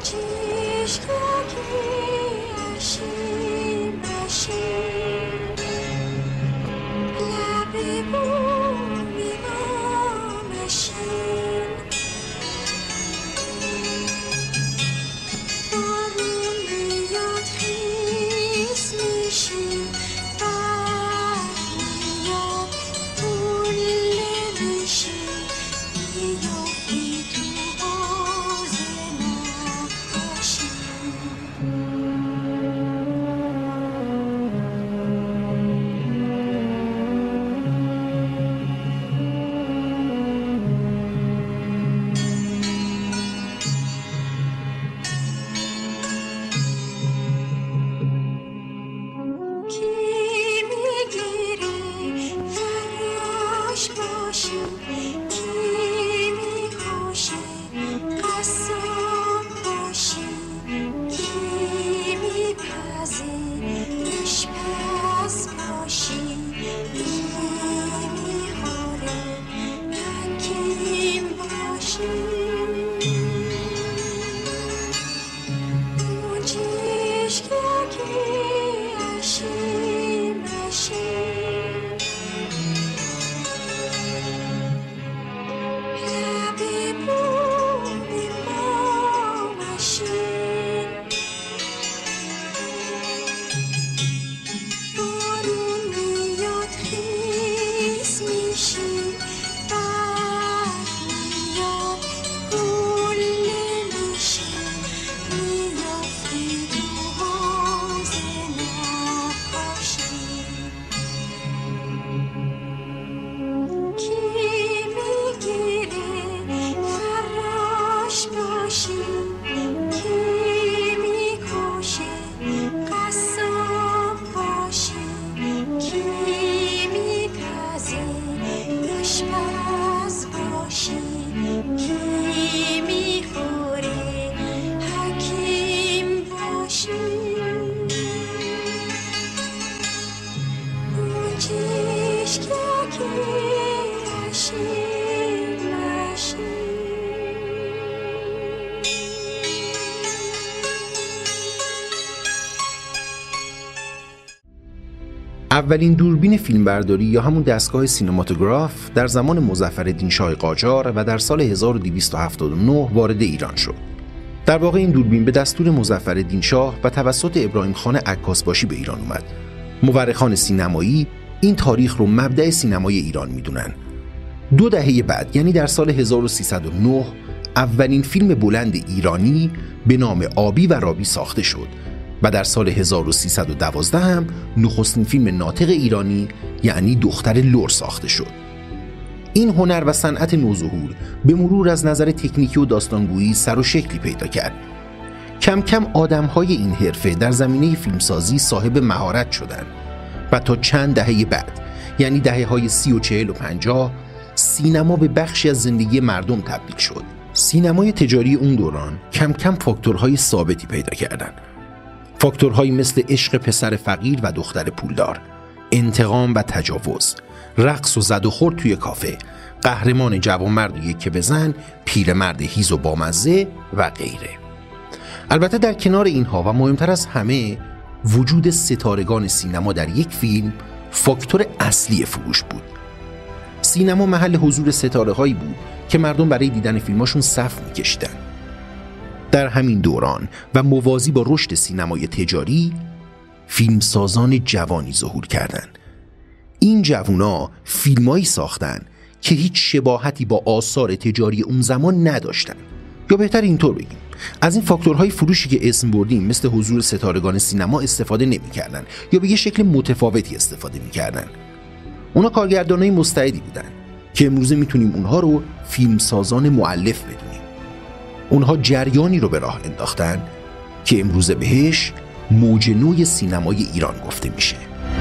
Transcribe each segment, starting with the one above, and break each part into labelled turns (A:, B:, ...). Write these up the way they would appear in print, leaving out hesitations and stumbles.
A: اولین دوربین فیلمبرداری یا همون دستگاه سینماتوگراف در زمان مظفرالدین شاه قاجار و در سال 1279 وارد ایران شد. در واقع این دوربین به دستور مظفرالدین شاه و توسط ابراهیم خان عکاسباشی به ایران اومد. مورخان سینمایی این تاریخ رو مبدأ سینمای ایران میدونن. 2 دهه بعد، یعنی در سال 1309، اولین فیلم بلند ایرانی به نام آبی و رابی ساخته شد و در سال 1312 هم نخستین فیلم ناطق ایرانی یعنی دختر لر ساخته شد. این هنر و صنعت نوظهور به مرور از نظر تکنیکی و داستانگویی سر و شکلی پیدا کرد. کم کم آدم‌های این حرفه در زمینه فیلمسازی صاحب مهارت شدند و تا چند دهه بعد، یعنی دهه‌های 30 و 40 و 50، سینما به بخشی از زندگی مردم تبدیل شد. سینمای تجاری اون دوران کم کم فاکتورهای ثابتی پیدا کردند. فاکتورهایی مثل عشق پسر فقیر و دختر پولدار، انتقام و تجاوز، رقص و زد و خورد توی کافه، قهرمان جوانمرد و یکه بزن، پیرمرد هیز و بامزه و غیره. البته در کنار اینها و مهمتر از همه، وجود ستارگان سینما در یک فیلم فاکتور اصلی فروش بود. سینما محل حضور ستاره‌هایی بود که مردم برای دیدن فیلماشون صف می‌کشیدن. در همین دوران و موازی با رشد سینمای تجاری، فیلمسازان جوانی ظهور کردند. این جوونا فیلمایی ساختن که هیچ شباهتی با آثار تجاری اون زمان نداشتن. یا بهتر اینطور بگیم، از این فاکتورهای فروشی که اسم بردیم مثل حضور ستارگان سینما استفاده نمی‌کردن یا به یه شکل متفاوتی استفاده می‌کردن. اونا کارگردانای مستعدی بودن که امروزه میتونیم اونها رو فیلمسازان مؤلف بدونیم. اونها جریانی رو به راه انداختن که امروزه بهش موج نوی سینمای ایران گفته میشه.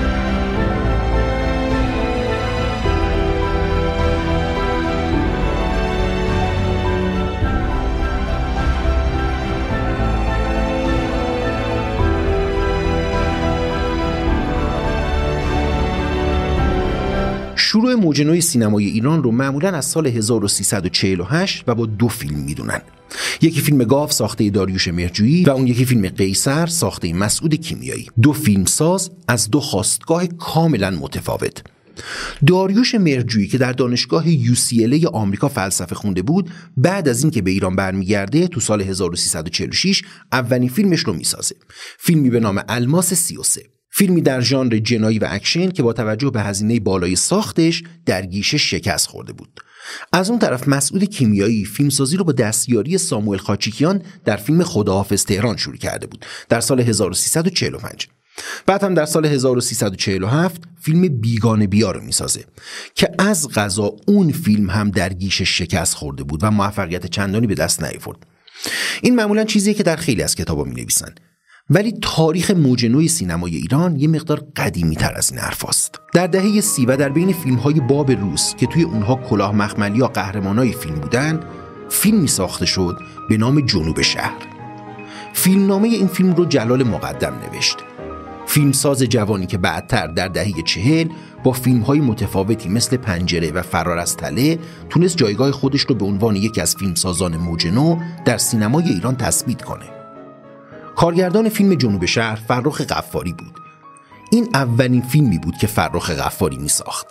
A: شروع موج نوی سینمای ایران رو معمولاً از سال 1348 و با 2 فیلم میدونن. یکی فیلم گاو ساخته داریوش مهرجویی و اون یکی فیلم قیصر ساخته مسعود کیمیایی. دو فیلمساز از دو خاستگاه کاملا متفاوت. داریوش مهرجویی که در دانشگاه UCLA آمریکا فلسفه خونده بود، بعد از اینکه به ایران برمیگرده تو سال 1346 اولین فیلمش رو میسازه. فیلمی به نام الماس 33. فیلمی در ژانر جنایی و اکشن که با توجه به هزینه بالای ساختش در گیشه شکست خورده بود. از اون طرف مسعود کیمیایی فیلمسازی رو با دستیاری ساموئل خاچیکیان در فیلم خداحافظ تهران شروع کرده بود در سال 1345. بعد هم در سال 1347 فیلم بیگانه بیا رو میسازه که از قضا اون فیلم هم در گیشه شکست خورده بود و موفقیت چندانی به دست نیاورد. این معمولا چیزیه که در خیلی از کتابا می‌نویسن، ولی تاریخ موج نوی سینمای ایران یه مقدار قدیمی تر از این حرفاست. در دهه 30 و در بین فیلم‌های باب روس که توی اونها کلاه مخملی یا قهرمانای فیلم بودن، فیلمی ساخته شد به نام جنوب شهر. فیلمنامه این فیلم رو جلال مقدم نوشت. فیلمساز جوانی که بعدتر در دهه 40 با فیلم‌های متفاوتی مثل پنجره و فرار از تله تونست جایگاه خودش رو به عنوان یکی از فیلمسازان موج نو در سینمای ایران تثبیت کنه. کارگردان فیلم جنوب شهر فرخ غفاری بود. این اولین فیلمی بود که فرخ غفاری می ساخت.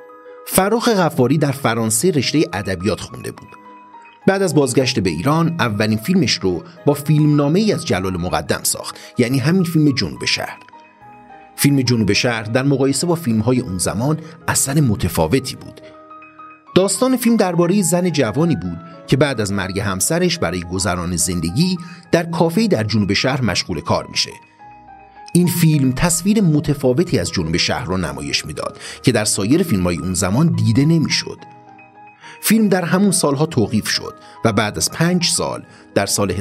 A: فرخ غفاری در فرانسه رشته ادبیات خونده بود. بعد از بازگشت به ایران اولین فیلمش رو با فیلمنامه‌ای از جلال مقدم ساخت، یعنی همین فیلم جنوب شهر. فیلم جنوب شهر در مقایسه با فیلم‌های اون زمان اثر متفاوتی بود. داستان فیلم درباره زن جوانی بود که بعد از مرگ همسرش برای گذران زندگی در کافه‌ای در جنوب شهر مشغول کار میشه. این فیلم تصویر متفاوتی از جنوب شهر رو نمایش میداد که در سایر فیلم‌های اون زمان دیده نمیشد. فیلم در همون سالها توقیف شد و بعد از 5 سال در سال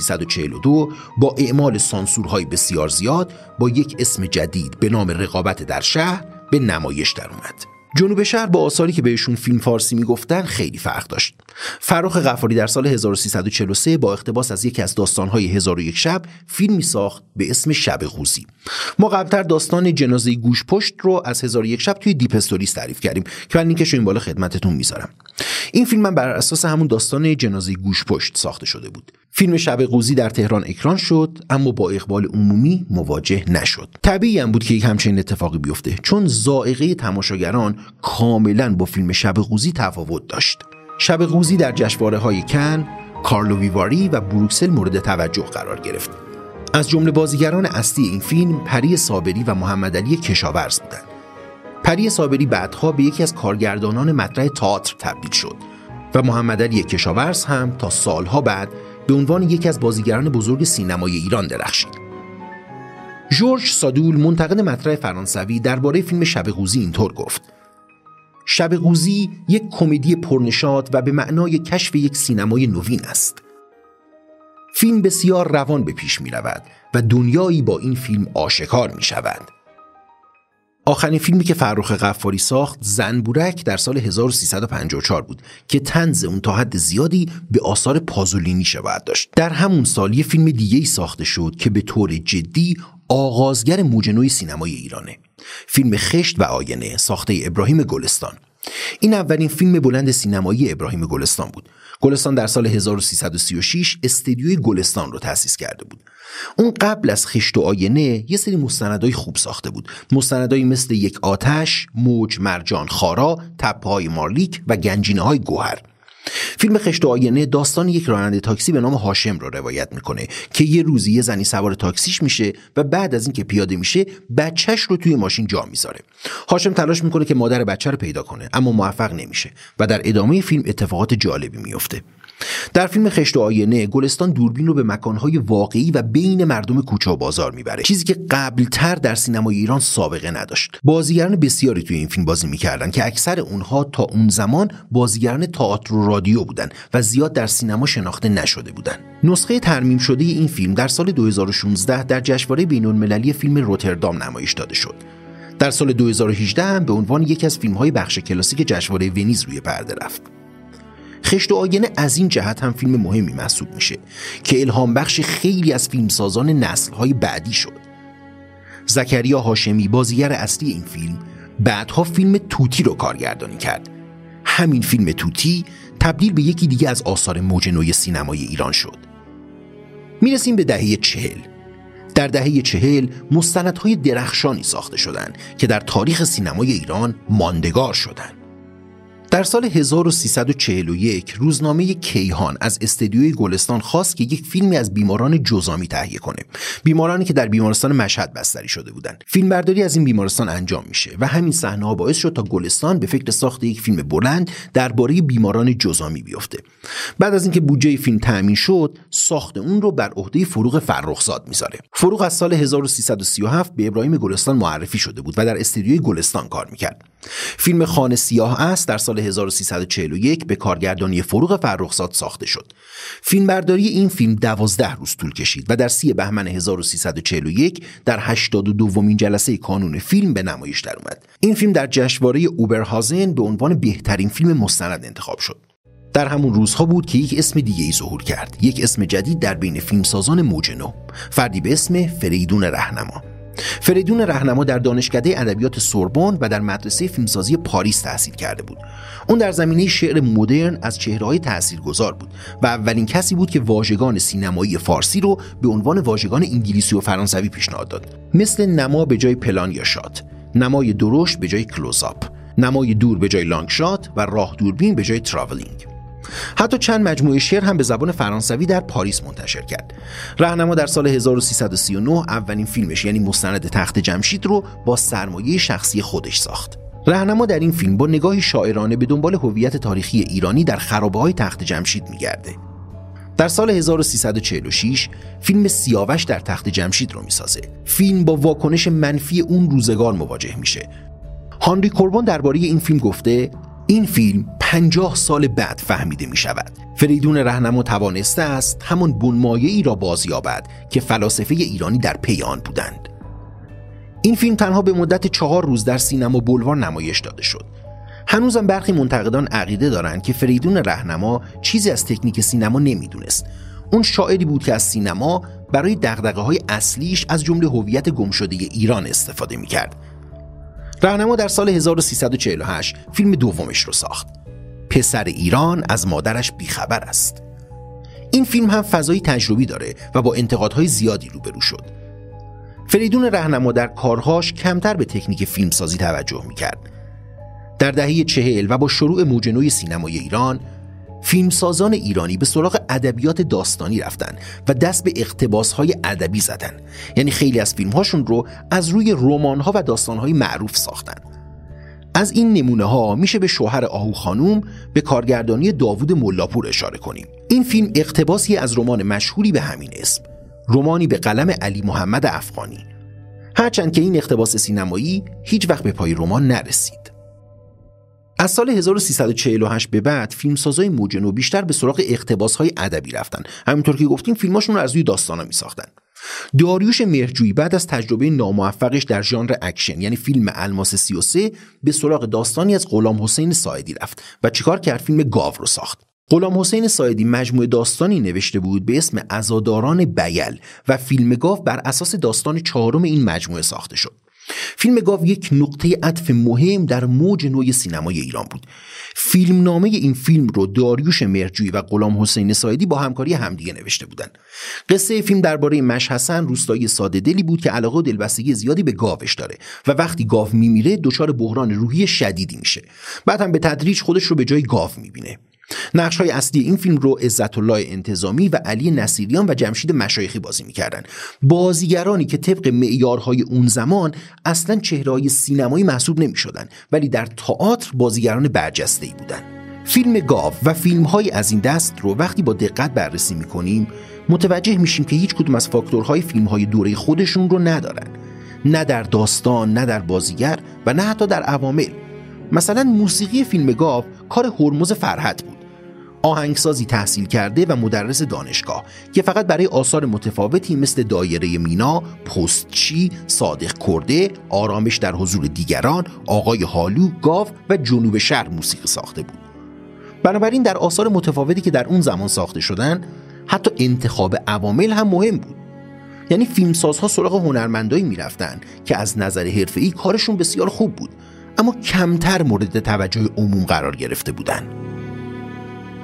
A: 1342 با اعمال سانسورهای بسیار زیاد با یک اسم جدید به نام رقابت در شهر به نمایش در اومد. جنوب شهر با آثاری که بهشون فیلم فارسی میگفتن خیلی فرق داشت. فرخ غفاری در سال 1343 با اقتباس از یکی از داستان‌های 1001 شب فیلمی ساخت به اسم شب قوزی. ما قبلتر داستان جنازه گوشپشت رو از 1001 شب توی دیپ استوریز تعریف کردیم که من لینکش رو این بالا خدمتتون میذارم. این فیلم هم بر اساس همون داستان جنازه گوشپشت ساخته شده بود. فیلم شب قوزی در تهران اکران شد اما با اقبال عمومی مواجه نشد. طبیعی هم بود که یک همچین اتفاقی بیفته چون ذائقه تماشاگران کاملا با فیلم شب قوزی تفاوت داشت. شب قوزی در جشنواره‌های کن، کارلووی و بروکسل مورد توجه قرار گرفت. از جمله بازیگران اصلی این فیلم پری صابری و محمد علی کشاورز بودند. پری صابری بعدها به یکی از کارگردانان مطرح تئاتر تبدیل شد و محمد علی کشاورز هم تا سالها بعد به عنوان یکی از بازیگران بزرگ سینمای ایران درخشید. ژورژ سادول منتقد مطرح فرانسوی درباره فیلم شب قوزی اینطور گفت: شب قوزی یک کمدی پرنشاط و به معنای کشف یک سینمای نوین است. فیلم بسیار روان به پیش می رود و دنیایی با این فیلم آشکار می شود. آخرین فیلمی که فرخ غفاری ساخت زنبورک در سال 1354 بود که طنز اون تا حد زیادی به آثار پازولینی شباهت داشت. در همون سال یه فیلم دیگه‌ای ساخته شد که به طور جدی آغازگر موج نوی سینمای ایرانه. فیلم خشت و آینه ساخته ابراهیم گلستان. این اولین فیلم بلند سینمایی ابراهیم گلستان بود. گلستان در سال 1336 استدیوی گلستان رو تأسیس کرده بود. اون قبل از خشت و آینه یه سری مستندای خوب ساخته بود. مستندایی مثل یک آتش، موج، مرجان، خارا، تپه‌های مارلیک و گنجینه‌های گوهر. فیلم خشت و آینه داستان یک راننده تاکسی به نام هاشم رو روایت میکنه که یه روزی یه زنی سوار تاکسیش میشه و بعد از اینکه پیاده میشه بچهش رو توی ماشین جا میذاره. هاشم تلاش میکنه که مادر بچه رو پیدا کنه اما موفق نمیشه و در ادامه فیلم اتفاقات جالبی میفته. در فیلم خشت و آینه گلستان دوربین رو به مکانهای واقعی و بین مردم کوچه و بازار میبره، چیزی که قبلتر در سینمای ایران سابقه نداشت. بازیگران بسیاری توی این فیلم بازی میکردن که اکثر اونها تا اون زمان بازیگران تئاتر و رادیو بودن و زیاد در سینما شناخته نشده بودن. نسخه ترمیم شده این فیلم در سال 2016 در جشنواره بین‌المللی فیلم روتردام نمایش داده شد. در سال 2018 هم به عنوان یکی از فیلم‌های بخش کلاسیک جشنواره ونیز روی پرده رفت. خشت و آینه از این جهت هم فیلم مهمی محسوب میشه که الهام بخش خیلی از فیلمسازان نسل‌های بعدی شد. زکریا هاشمی بازیگر اصلی این فیلم بعدها فیلم توتی رو کارگردانی کرد. همین فیلم توتی تبدیل به یکی دیگه از آثار موج نوی سینمای ایران شد. میرسیم به دهه 40. در دهه 40 مستندهای درخشانی ساخته شدند که در تاریخ سینمای ایران ماندگار شدند. در سال 1341 روزنامه کیهان از استدیوی گلستان خواست که یک فیلمی از بیماران جذامی تهیه کنه، بیمارانی که در بیمارستان مشهد بستری شده بودند. فیلمبرداری از این بیمارستان انجام میشه و همین صحنه‌ها باعث شد تا گلستان به فکر ساخت یک فیلم بلند درباره بیماران جذامی بیفته. بعد از اینکه بودجه فیلم تامین شد، ساخت اون رو بر عهده فروغ فرخزاد میذاره. فروغ از سال 1337 به ابراهیم گلستان معرفی شده بود و در استدیوی گلستان کار میکرد. فیلم خانه سیاه است در سال 1341 به کارگردانی فروغ فرخزاد ساخته شد. فیلمبرداری این فیلم 12 روز طول کشید و در 30 بهمن 1341 در 82مین جلسه کانون فیلم به نمایش در اومد. این فیلم در جشنواره اوبرهازن به عنوان بهترین فیلم مستند انتخاب شد. در همون روزها بود که یک اسم دیگه‌ای ظهور کرد، یک اسم جدید در بین فیلمسازان موج نو، فردی به اسم فریدون رهنما. فریدون رهنما در دانشکده ادبیات سوربن و در مدرسه فیلمسازی پاریس تحصیل کرده بود. اون در زمینه شعر مدرن از چهره‌های تاثیرگذار بود و اولین کسی بود که واژگان سینمایی فارسی رو به عنوان واژگان انگلیسی و فرانسوی پیشنهاد داد، مثل نما به جای پلان یا شات، نمای درشت به جای کلوزآپ، نمای دور به جای لانگ شات و راه دوربین به جای تراولینگ. حتی چند مجموعه شعر هم به زبان فرانسوی در پاریس منتشر کرد. رهنما در سال 1339 اولین فیلمش یعنی مستند تخت جمشید رو با سرمایه شخصی خودش ساخت. رهنما در این فیلم با نگاهی شاعرانه به دنبال هویت تاریخی ایرانی در خرابه‌های تخت جمشید می‌گرده. در سال 1346 فیلم سیاوش در تخت جمشید رو می‌سازه. فیلم با واکنش منفی اون روزگار مواجه میشه. هانری کوربون درباره این فیلم گفته این فیلم 50 سال بعد فهمیده می شود. فریدون رهنما توانسته است همان بنمایه‌ای را بازیابد که فلاسفه ایرانی در پی آن بودند. این فیلم تنها به مدت 4 روز در سینما بولوار نمایش داده شد. هنوزم برخی منتقدان عقیده دارند که فریدون رهنما چیزی از تکنیک سینما نمیدونست. اون شاعری بود که از سینما برای دغدغه‌های اصلیش از جمله هویت گمشده ایران استفاده می‌کرد. رهنما در سال 1348 فیلم دومش رو ساخت. پسر ایران از مادرش بیخبر است. این فیلم هم فضای تجربی داره و با انتقادهای زیادی روبرو شد. فریدون رهنما در کارهاش کمتر به تکنیک فیلمسازی توجه میکرد. در دهه 40 و با شروع موج نوی سینمای ایران، فیلمسازان ایرانی به سراغ ادبیات داستانی رفتن و دست به اقتباس‌های ادبی زدن. یعنی خیلی از فیلم‌هاشون رو از روی رمان‌ها و داستان‌های معروف ساختن. از این نمونه‌ها میشه به شوهر آهو خانوم به کارگردانی داوود ملاپور اشاره کنیم. این فیلم اقتباسی از رمان مشهوری به همین اسم، رمانی به قلم علی محمد افغانی. هرچند که این اقتباس سینمایی هیچ وقت به پای رمان نرسید. از سال 1348 به بعد فیلمسازای موج نو بیشتر به سراغ اقتباس‌های ادبی رفتن. همینطور که گفتیم فیلماشون رو از روی داستانا می‌ساختن. داریوش مهرجویی بعد از تجربه ناموفقش در ژانر اکشن یعنی فیلم الماس 33 به سراغ داستانی از غلام حسین ساعدی رفت و چیکار کرد؟ فیلم گاو رو ساخت. غلام حسین ساعدی مجموعه داستانی نوشته بود به اسم عزاداران بیل و فیلم گاو بر اساس داستان 4 این مجموعه ساخته شد. فیلم گاو یک نقطه عطف مهم در موج نوی سینمای ایران بود. فیلمنامه این فیلم رو داریوش مهرجویی و غلام حسین ساعدی با همکاری همدیگه نوشته بودند. قصه فیلم درباره مشحسن، روستایی ساده دلی بود که علاقه و دلبستگی زیادی به گاوش داره و وقتی گاو میمیره دچار بحران روحی شدیدی میشه. بعد هم به تدریج خودش رو به جای گاو میبینه. نقش‌های اصلی این فیلم رو عزت الله انتظامی و علی نصیریان و جمشید مشایخی بازی می‌کردن. بازیگرانی که طبق معیارهای اون زمان اصلاً چهره‌های سینمایی محسوب نمی‌شدن، ولی در تئاتر بازیگران برجسته‌ای بودن. فیلم گاو و فیلم‌های از این دست رو وقتی با دقت بررسی می‌کنیم، متوجه میشیم که هیچ کدوم از فاکتورهای فیلم‌های دوره خودشون رو ندارن. نه در داستان، نه در بازیگر و نه حتی در عوامل. مثلا موسیقی فیلم گاو کار هرمز فرحت بود، آهنگسازی تحصیل کرده و مدرس دانشگاه که فقط برای آثار متفاوتی مثل دایره مینا، پستچی، صادق کرده، آرامش در حضور دیگران، آقای هالو، گاو و جنوب شهر موسیقی ساخته بود. بنابراین در آثار متفاوتی که در اون زمان ساخته شدن حتی انتخاب عوامل هم مهم بود. یعنی فیلمسازها سراغ هنرمندایی میرفتن که از نظر حرفه‌ای کارشون بسیار خوب بود اما کمتر مورد توجه عموم قرار گرفته بودن.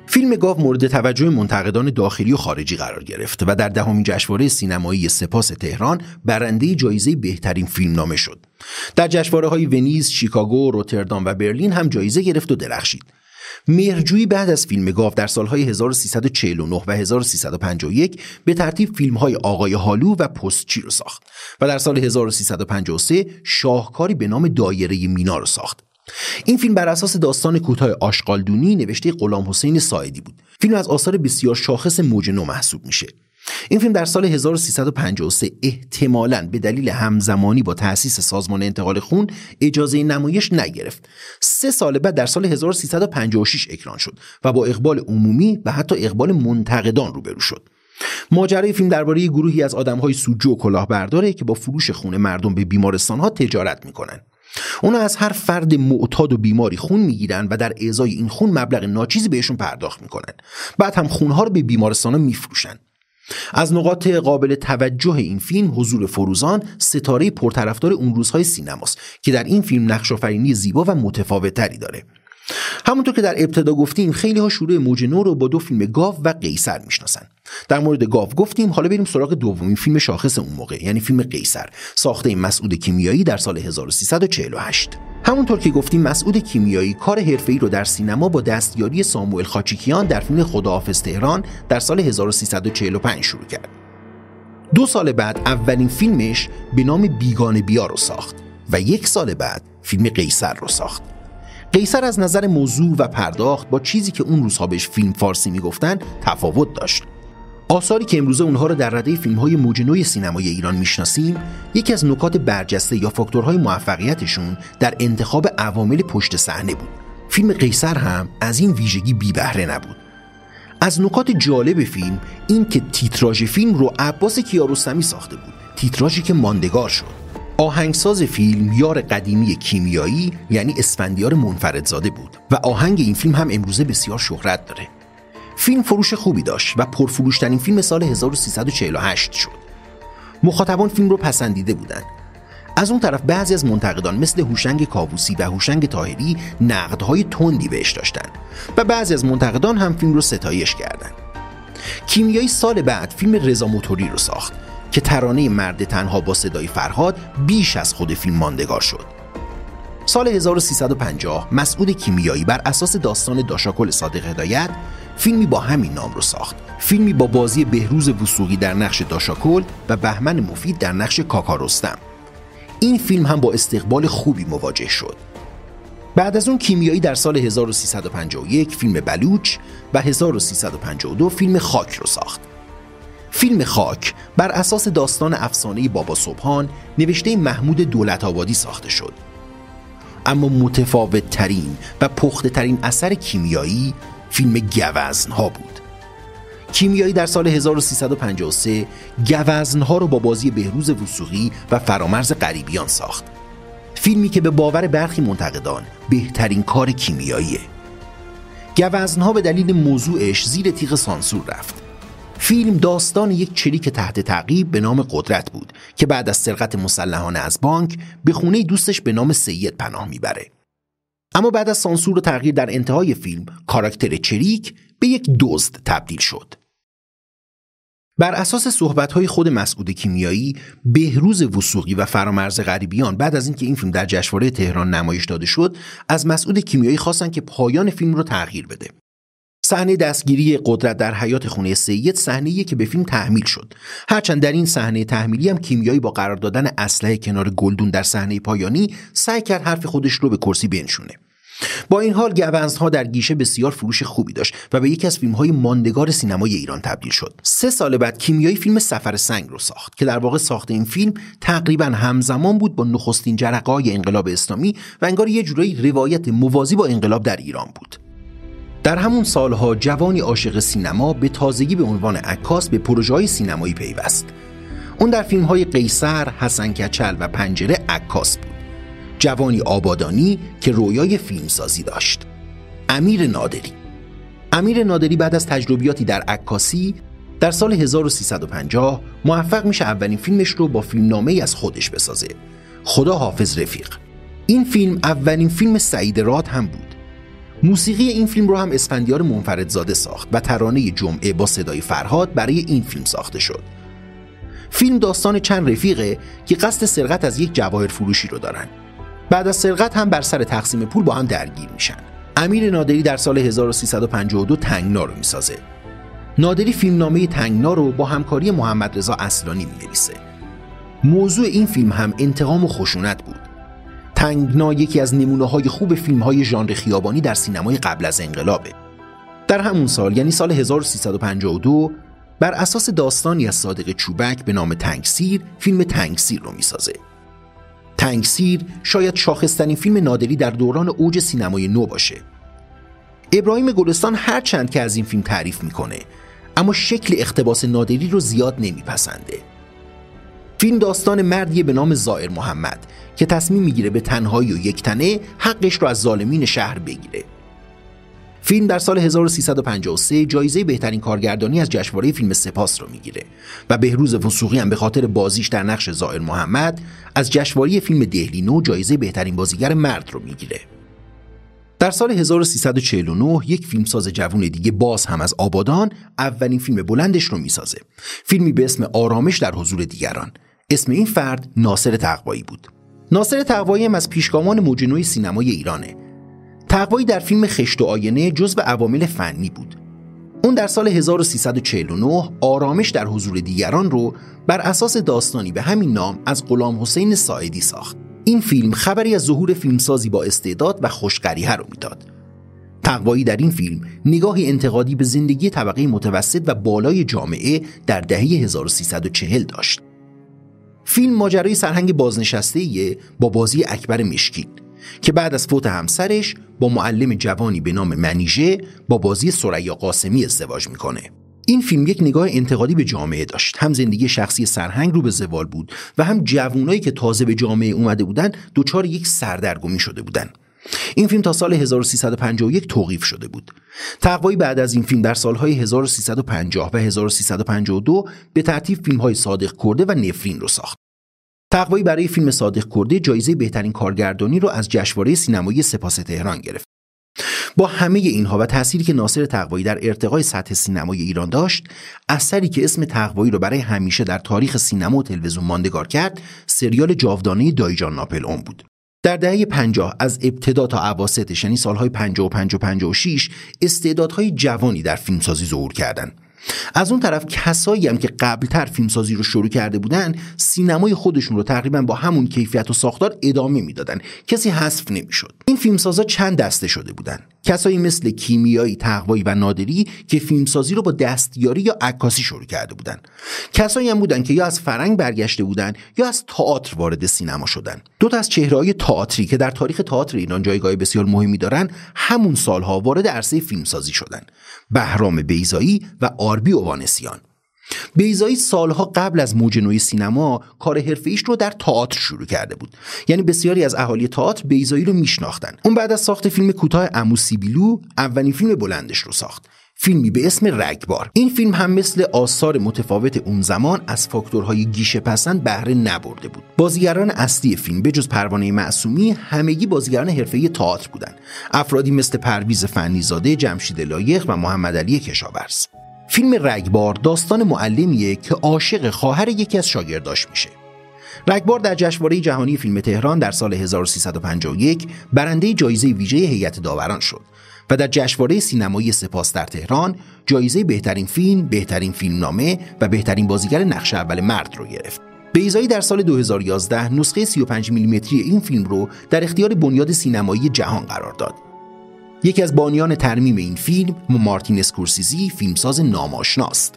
A: فیلم گاو مورد توجه منتقدان داخلی و خارجی قرار گرفت و در 10مین جشنواره سینمایی سپاس تهران برنده جایزه بهترین فیلمنامه شد. در جشنواره‌های ونیز، شیکاگو، روتردام و برلین هم جایزه گرفت و درخشید. مهرجویی بعد از فیلم گاو در سالهای 1349 و 1351 به ترتیب فیلم‌های آقای هالو و پستچی رو ساخت و در سال 1353 شاهکاری به نام دایره مینا رو ساخت. این فیلم بر اساس داستان کوتاه آشغالدونی نوشته غلام حسین ساعدی بود. فیلم از آثار بسیار شاخص موج نو محسوب میشه. این فیلم در سال 1353 احتمالاً به دلیل همزمانی با تأسیس سازمان انتقال خون اجازه نمایش نگرفت. 3 سال بعد در سال 1356 اکران شد و با اقبال عمومی و حتی اقبال منتقدان روبرو شد. ماجرای فیلم درباره گروهی از آدم‌های سودجو و کلاهبرداره که با فروش خون مردم به بیمارستان‌ها تجارت می‌کنن. اونا از هر فرد معتاد و بیماری خون میگیرن و در ازای این خون مبلغ ناچیزی بهشون پرداخت میکنن. بعد هم خونها رو به بیمارستانا میفروشن. از نقاط قابل توجه این فیلم حضور فروزان، ستاره پرطرفدار اون روزهای سینماست که در این فیلم نقش آفرینی زیبا و متفاوت‌تری داره. همونطور که در ابتدا گفتیم خیلی ها شروع موج نو رو با 2 فیلم گاو و قیصر میشناسن. در مورد گاو گفتیم، حالا بریم سراغ دومین فیلم شاخص اون موقع، یعنی فیلم قیصر، ساخته مسعود کیمیایی در سال 1348. همونطور که گفتیم مسعود کیمیایی کار حرفه‌ای رو در سینما با دستیاری ساموئل خاچیکیان در فیلم خداحافظ تهران در سال 1345 شروع کرد. 2 سال بعد اولین فیلمش به نام بیگانه بیا رو ساخت و 1 سال بعد فیلم قیصر رو ساخت. قیصر از نظر موضوع و پرداخت با چیزی که اون روزها بهش فیلم فارسی میگفتن تفاوت داشت. آثاری که امروزه اونها رو در رده فیلم‌های موج نو سینمای ایران میشناسیم، یکی از نکات برجسته یا فاکتورهای موفقیتشون در انتخاب عوامل پشت صحنه بود. فیلم قیصر هم از این ویژگی بی بهره نبود. از نکات جالب فیلم این که تیتراژ فیلم رو عباس کیارستمی ساخته بود، تیتراژی که ماندگار شد. آهنگساز فیلم یار قدیمی کیمیایی یعنی اسفندیار منفردزاده بود و آهنگ این فیلم هم امروزه بسیار شهرت داره. فیلم فروش خوبی داشت و پرفروشترین فیلم سال 1348 شد. مخاطبان فیلم رو پسندیده بودند. از اون طرف بعضی از منتقدان مثل هوشنگ کاووسی و هوشنگ طاهری نقدهای تندی بهش داشتن و بعضی از منتقدان هم فیلم رو ستایش کردند. کیمیایی سال بعد فیلم رضا موتوری رو ساخت که ترانه مرد تنها با صدای فرهاد بیش از خود فیلم ماندگار شد. سال 1350 مسعود کیمیایی بر اساس داستان داشاکل صادق هدایت فیلمی با همین نام رو ساخت. فیلمی با بازی بهروز وثوقی در نقش داشاکل و بهمن مفید در نقش کاکا رستم. این فیلم هم با استقبال خوبی مواجه شد. بعد از اون کیمیایی در سال 1351 فیلم بلوچ و 1352 فیلم خاک رو ساخت. فیلم خاک بر اساس داستان افسانه بابا سبحان نوشته محمود دولت‌آبادی ساخته شد. اما متفاوت ترین و پخته ترین اثر کیمیایی فیلم گوزن‌ها بود. کیمیایی در سال 1353 گوزن‌ها رو با بازی بهروز وثوقی و فرامرز غریبیان ساخت. فیلمی که به باور برخی منتقدان بهترین کار کیمیاییه. گوزن‌ها به دلیل موضوعش زیر تیغ سانسور رفت. فیلم داستان یک چریک تحت تعقیب به نام قدرت بود که بعد از سرقت مسلحانه از بانک به خونه دوستش به نام سید پناه میبره. اما بعد از سانسور و تغییر در انتهای فیلم، کاراکتر چریک به یک دزد تبدیل شد. بر اساس صحبت‌های خود مسعود کیمیایی، بهروز وثوقی و فرامرز غریبیان بعد از اینکه این فیلم در جشنواره تهران نمایش داده شد، از مسعود کیمیایی خواستن که پایان فیلم رو تغییر بده. صحنه دستگیری قدرت در حیاط خونه سید صحنه‌ایه که به فیلم تحمیل شد. هرچند در این صحنه تحمیلی هم کیمیایی با قرار دادن اسلحه کنار گلدون در صحنه پایانی سعی کرد حرف خودش رو به کرسی بنشونه. با این حال گوزن‌ها در گیشه بسیار فروش خوبی داشت و به یکی از فیلم‌های ماندگار سینمای ایران تبدیل شد. 3 سال بعد کیمیایی فیلم سفر سنگ رو ساخت که در واقع ساخت این فیلم تقریباً همزمان بود با نخستین جرقه‌های انقلاب اسلامی و انگار یه جورایی روایت موازی با انقلاب در ایران بود. در همون سالها جوانی عاشق سینما به تازگی به عنوان عکاس به پروژه‌های سینمایی پیوست. اون در فیلم‌های قیصر، حسن کچل و پنجره عکاس بود. جوانی آبادانی که رویای فیلمسازی داشت. امیر نادری بعد از تجربیاتی در عکاسی در سال 1350 موفق میشه اولین فیلمش رو با فیلمنامه‌ای از خودش بسازه، خدا حافظ رفیق. این فیلم اولین فیلم سعید راد هم بود. موسیقی این فیلم رو هم اسفندیار منفردزاده ساخت و ترانه جمعه با صدای فرهاد برای این فیلم ساخته شد. فیلم داستان چند رفیقه که قصد سرقت از یک جواهر فروشی رو دارن. بعد از سرقت هم بر سر تقسیم پول با هم درگیر میشن. امیر نادری در سال 1352 تنگنا رو میسازه. نادری فیلمنامه تنگنا رو با همکاری محمد رضا اصلانی مینویسه. موضوع این فیلم هم انتقام و خشونت بود. تنگنا یکی از نمونه‌های خوب فیلم‌های ژانر خیابانی در سینمای قبل از انقلابه. در همون سال یعنی سال 1352 بر اساس داستانی از صادق چوبک به نام تنگسیر فیلم تنگسیر رو میسازه. تنگسیر شاید شاخص‌ترین فیلم نادری در دوران اوج سینمای نو باشه. ابراهیم گلستان هر چند که از این فیلم تعریف میکنه اما شکل اقتباس نادری رو زیاد نمیپسنده. فیلم داستان مردیه به نام زائر محمد که تصمیم میگیره به تنهایی و یک تنه حقش رو از ظالمین شهر بگیره. فیلم در سال 1353 جایزه بهترین کارگردانی از جشنواره فیلم سپاس رو میگیره و بهروز وثوقی هم به خاطر بازیش در نقش زائر محمد از جشنواره فیلم دهلی نو جایزه بهترین بازیگر مرد رو میگیره. در سال 1349 یک فیلمساز جوان دیگه باز هم از آبادان اولین فیلم بلندش رو میسازه. فیلمی به اسم آرامش در حضور دیگران. اسم این فرد ناصر تقوایی بود. ناصر تقوایی هم از پیشگامان موج نو سینمای ایرانه. تقوایی در فیلم خشت و آینه جزو عوامل فنی بود. اون در سال 1349 آرامش در حضور دیگران رو بر اساس داستانی به همین نام از غلام حسین ساعدی ساخت. این فیلم خبری از ظهور فیلمسازی با استعداد و خوش‌قریحه رو میداد. تقوایی در این فیلم نگاهی انتقادی به زندگی طبقه متوسط و بالای جامعه در دهه 1340 داشت. فیلم ماجرای سرهنگ بازنشسته‌ای با بازی اکبر مشکین که بعد از فوت همسرش با معلم جوانی به نام منیژه با بازی ثریا قاسمی ازدواج میکنه. این فیلم یک نگاه انتقادی به جامعه داشت. هم زندگی شخصی سرهنگ رو به زوال بود و هم جوانایی که تازه به جامعه اومده بودن دچار یک سردرگمی شده بودن. این فیلم تا سال 1351 توقیف شده بود. تقوایی بعد از این فیلم در سالهای 1350 و 1352 به ترتیب فیلم‌های صادق کرده و نفرین رو ساخت. تقوایی برای فیلم صادق کرده جایزه بهترین کارگردانی رو از جشنواره سینمایی سپاس تهران گرفت. با همه اینها و تأثیری که ناصر تقوایی در ارتقای سطح سینمای ایران داشت، اثری که اسم تقوایی رو برای همیشه در تاریخ سینما و تلویزیون ماندگار کرد، سریال جاودانه دایجان ناپلئون بود. در دهه 50 از ابتدا تا اواسطش یعنی سالهای 55 و 56 استعدادهای جوانی در فیلمسازی ظهور کردند. از اون طرف کسایی هم که قبلتر فیلمسازی رو شروع کرده بودن سینمای خودشون رو تقریبا با همون کیفیت و ساختار ادامه میدادن. کسی حذف نمیشد. این فیلمسازا چند دسته شده بودن. کسایی مثل کیمیایی، تقوایی و نادری که فیلمسازی رو با دستیاری یا عکاسی شروع کرده بودن. کسایی هم بودن که یا از فرنگ برگشته بودن یا از تئاتر وارد سینما شدن. دو تا از چهره‌های تئاتری که در تاریخ تئاتر ایران جایگاه بسیار مهمی دارن همون سالها وارد عرصه فیلمسازی شدن. بهرام بیضایی و آربی اوانسیان. بیضایی سالها قبل از موج نوی سینما کار حرفه‌ایش رو در تئاتر شروع کرده بود. یعنی بسیاری از اهالی تئاتر بیضایی رو میشناختن. اون بعد از ساخت فیلم کوتاه عمو سیبیلو اولین فیلم بلندش رو ساخت. فیلمی به اسم رگبار. این فیلم هم مثل آثار متفاوت اون زمان از فاکتورهای گیشه پسند بهره نبرده بود. بازیگران اصلی فیلم به جز پروانه معصومی همگی بازیگران حرفه‌ای تئاتر بودن. افرادی مثل پرویز فنی‌زاده، جمشید لایق و محمد علی کشاورز. فیلم رگبار داستان معلمیه که عاشق خواهر یکی از شاگرداش میشه. رگبار در جشنواره جهانی فیلم تهران در سال 1351 برنده جایزه ویژه هیئت داوران شد و در جشنواره سینمایی سپاس در تهران جایزه بهترین فیلم، بهترین فیلمنامه و بهترین بازیگر نقش اول مرد رو گرفت. بیضایی در سال 2011 نسخه 35 میلیمتری این فیلم رو در اختیار بنیاد سینمایی جهان قرار داد. یکی از بانیان ترمیم این فیلم مارتین اسکورسیزی، فیلمساز ناماشناست.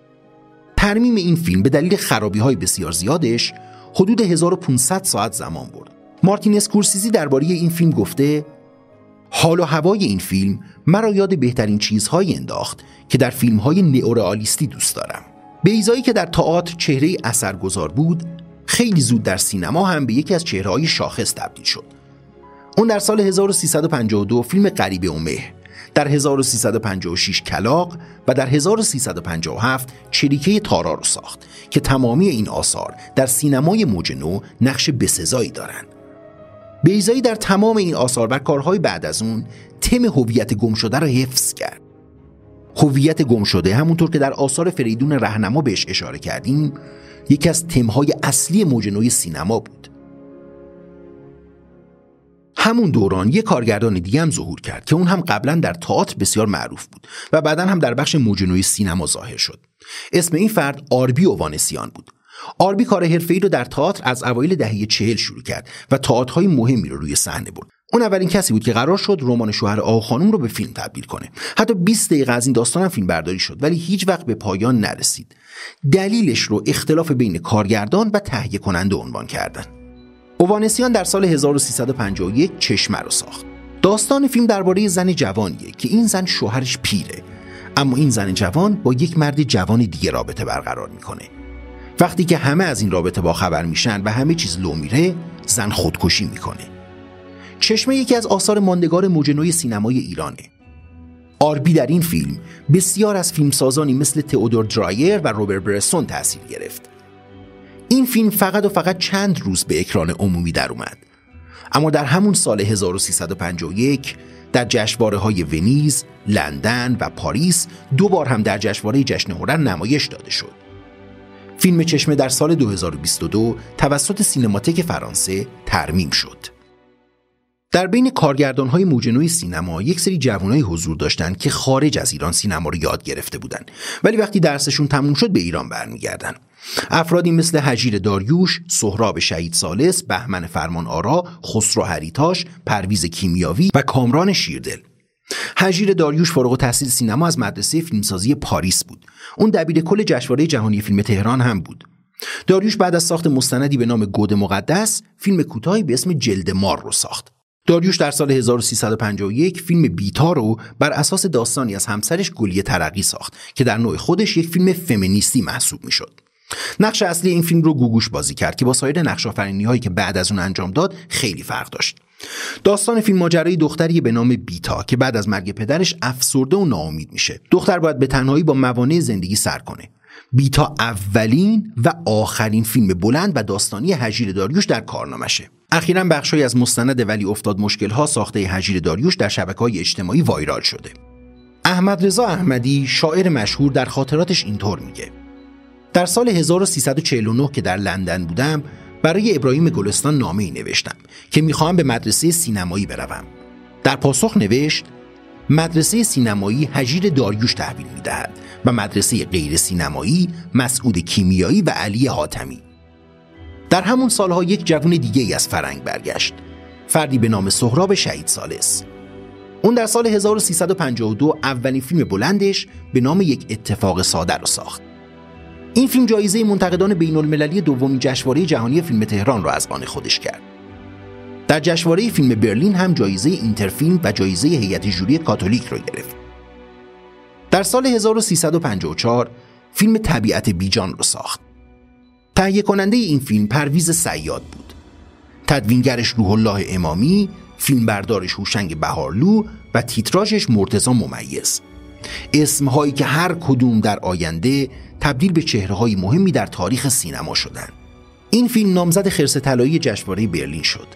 A: ترمیم این فیلم به دلیل خرابی‌های بسیار زیادش حدود 1500 ساعت زمان برد. مارتین اسکورسیزی درباره این فیلم گفته: حال و هوای این فیلم مرا یاد بهترین چیزهایی انداخت که در فیلم‌های نئورئالیستی دوست دارم. بیضایی که در تئاتر چهره اثرگذار بود، خیلی زود در سینما هم به یکی از چهره‌های شاخص تبدیل شد. اون در سال 1352 فیلم غریبه و مه، در 1356 کلاغ و در 1357 چریکه تارا رو ساخت که تمامی این آثار در سینمای موج نو نقش بسزایی دارند. بیضایی در تمام این آثار و کارهای بعد از اون تم هویت گم شده را حفظ کرد. هویت گم شده، همونطور که در آثار فریدون رهنما بهش اشاره کردیم، یکی از تمهای اصلی موج نو سینما بود. همون دوران یک کارگردان دیگه هم ظهور کرد که اون هم قبلا در تئاتر بسیار معروف بود و بعداً هم در بخش موج نو سینما ظاهر شد. اسم این فرد آربی اووانسیان بود. آربی کار حرفه‌ای رو در تئاتر از اوایل دهه 40 شروع کرد و تئاترهای مهمی رو روی صحنه برد. اون اولین کسی بود که قرار شد رمان شوهر آقا خانم رو به فیلم تبدیل کنه. حتی 20 دقیقه از این داستان هم فیلم برداری شد ولی هیچ وقت به پایان نرسید. دلیلش رو اختلاف بین کارگردان و تهیه کننده عنوان کردن. اووانسیان در سال 1351 چشمه رو ساخت. داستان فیلم درباره زن جوانیه که این زن شوهرش پیره، اما این زن جوان با یک مرد جوان دیگه رابطه برقرار میکنه. وقتی که همه از این رابطه با خبر میشن و همه چیز لو میره، زن خودکشی میکنه. چشمه یکی از آثار ماندگار موج نو سینمای ایرانه. آربی در این فیلم بسیار از فیلمسازانی مثل تئودور درایر و روبرت برسون تأثیر گرفت. این فیلم فقط چند روز به اکران عمومی در اومد، اما در همون سال 1351 در جشنواره‌های ونیز، لندن و پاریس 2 بار هم در جشنواره جشن هنر نمایش داده شد. فیلم چشمه در سال 2022 توسط سینماتک فرانسه ترمیم شد. در بین کارگردان‌های موج نو سینما یک سری جوانای حضور داشتن که خارج از ایران سینما رو یاد گرفته بودن، ولی وقتی درسشون تموم شد به ایران برمیگردن. افرادی مثل هجیر داریوش، سهراب شهید ثالث، بهمن فرمان آرا، خسرو هریتاش، پرویز کیمیاوی و کامران شیردل. هجیر داریوش فارغ التحصیل سینما از مدرسه فیلمسازی پاریس بود. اون دبیرکل جشنواره جهانی فیلم تهران هم بود. داریوش بعد از ساخت مستندی به نام گود مقدس، فیلم کوتاهی به اسم جلد مار رو ساخت. داریوش در سال 1351 فیلم بیتا رو بر اساس داستانی از همسرش گلیه ترقی ساخت که در نوع خودش یک فیلم فمینیستی محسوب میشد. نقش اصلی این فیلم رو گوگوش بازی کرد که با سایر نقش‌آفرینی‌هایی که بعد از اون انجام داد خیلی فرق داشت. داستان فیلم ماجرای دختری به نام بیتا که بعد از مرگ پدرش افسرده و ناامید میشه. دختر باید به تنهایی با موانع زندگی سر کنه. بیتا اولین و آخرین فیلم بلند و داستانی هجیر داریوش در کارنامشه. اخیراً بخشی از مستند ولی افتاد مشکل‌ها ساخته هجیر داریوش در شبکه‌های اجتماعی وایرال شده. احمد رضا احمدی شاعر مشهور در خاطراتش اینطور میگه: در سال 1349 که در لندن بودم برای ابراهیم گلستان نامه‌ای نوشتم که می‌خواهم به مدرسه سینمایی بروم. در پاسخ نوشت: مدرسه سینمایی هجیر داریوش تحویل می‌دهد و مدرسه غیر سینمایی مسعود کیمیایی و علی حاتمی. در همون سالها یک جوان دیگه‌ای از فرنگ برگشت، فردی به نام سهراب شهید ثالث. اون در سال 1352 اولین فیلم بلندش به نام یک اتفاق ساده رو ساخت. این فیلم جایزه منتقدان بین‌المللی دومین جشنواره جهانی فیلم تهران را از آن خودش کرد. در جشنواره فیلم برلین هم جایزه اینترفیلم و جایزه هیئت ژوری کاتولیک را گرفت. در سال 1354 فیلم طبیعت بیجان را ساخت. تهیه کننده این فیلم پرویز صیاد بود. تدوینگرش روح الله امامی، فیلمبردارش هوشنگ بهارلو و تیتراژش مرتضی ممیز. اسمهایی که هر کدوم در آینده تبدیل به چهره‌های مهمی در تاریخ سینما شدند. این فیلم نامزد خرس طلایی جشنواره برلین شد.